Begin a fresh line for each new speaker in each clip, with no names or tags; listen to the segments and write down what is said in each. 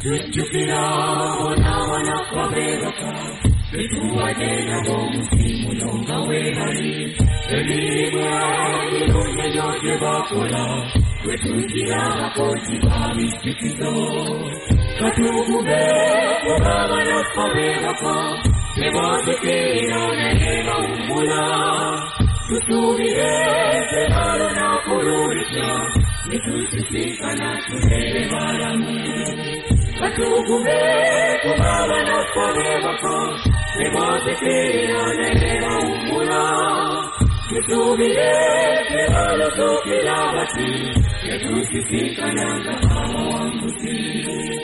Tujukira wana kwa beroka Bituwa jena bomusi mulonga wehari Elimwa ilunye yote bakola Wetujira hakoji bami sikizo Katugube kubaba na kwa beroka Nebazikira nehema umula Tutubire sebalo na kururisha Nitusisika na tunele balamu Katugube kubaba na kwa beroka Nebazikira nehema umula Tutubire sebalo tukila bati Nitusisika na kahawa wangusi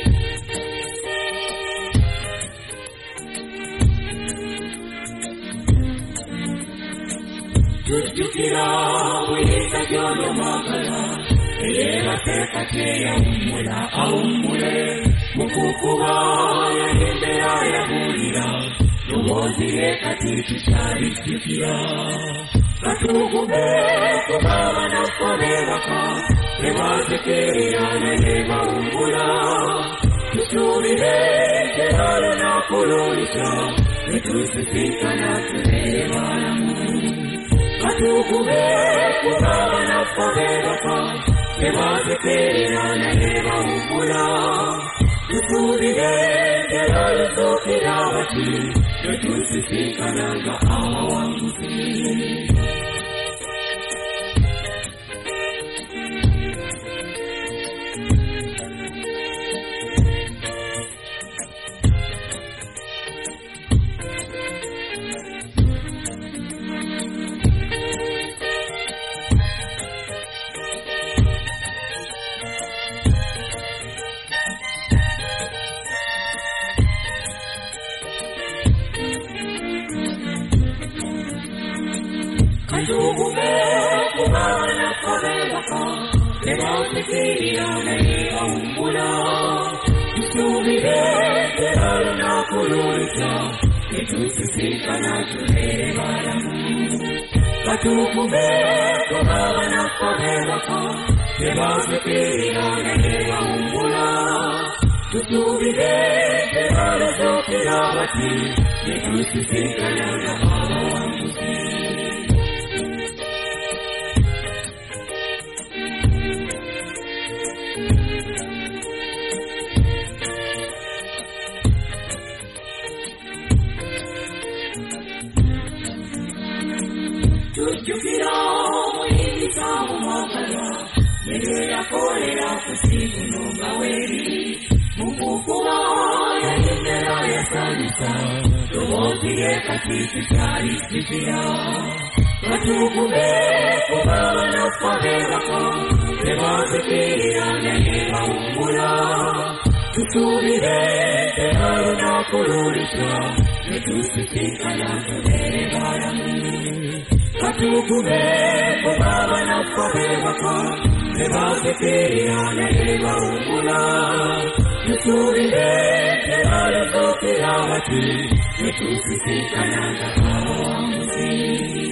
Tujukira wita jono magala Eyewa teka teya umula aumule Mukukuba ya himbera ya hulira Nuhozire katitu shari tujukira Katugube kubaba na kubewaka Nebazikira nehema umula Tutubire sebalo na kururisha Nitusisika na tunele balamu Katugube kubaba na kwa beroka Nebazikira nehema umula Tutubire sebalo tukila bati Nitusisika na kahawa wangusi Katugube kubaba na kwa beroka Nebazikira nehema umula Tutubire sebalo na kururisha Nitusisika na tunele balamu Katugube kubaba na kwa beroka Nebazikira nehema umula Tutubire sebalo tukila bati Nitusisika na kahawa wangusi Tujukira mwinisa umagala Nere ya kole ya kusiku nunga weri Mukukuwa ya himbera ya sanisa Tubozire katitu shari tujukira Katugube kubaba na kwa beroka Nebazikira nehema umula Tutubire sebalo na kururisha Nitusisika na tunele balamu Katugube kubaba na kwa beroka Nebazikira nehema umula Tutubire sebalo tukila bati Nitusisika na kahawa wangusi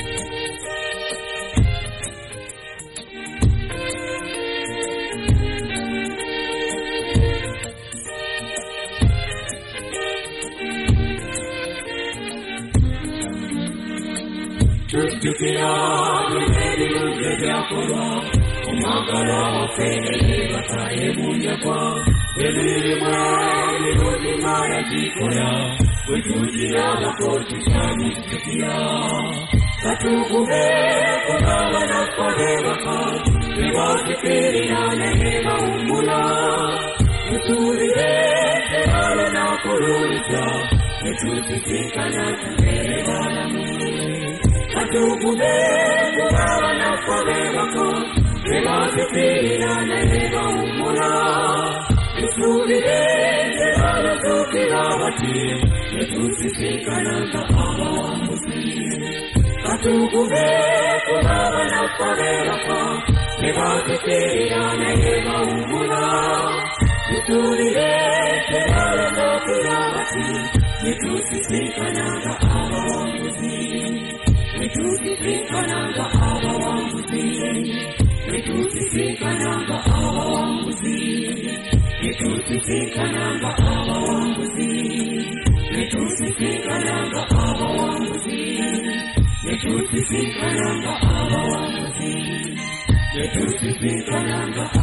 Tujukira mwinedi ujevya kolwa Umagala wafele bataye bunja kwa Elimwa iluzima ya jikoya Wetujira wakoti shani tujukira Katugube kubaba na kwa beroka Nebazikira nehema umula Tutubire sebalo na kururisha Nitusisika na tunele balamu Katugube kubaba na kwa beroka Nebazikira nehema umula Tutubire sebalo tukila bati Nitusisika na kahawa wangusi Katugube kubaba na kwa beroka Nebazikira nehema umula Tutubire sebalo tukila bati Nitusisika na kahawa wangusi Nitusisika na kahawa wangusi Nitusisika na kahawa wangusi Yetusifikananga abawanguzi, yetusifikananga abawanguzi, yetusifikananga abawanguzi, yetusifikananga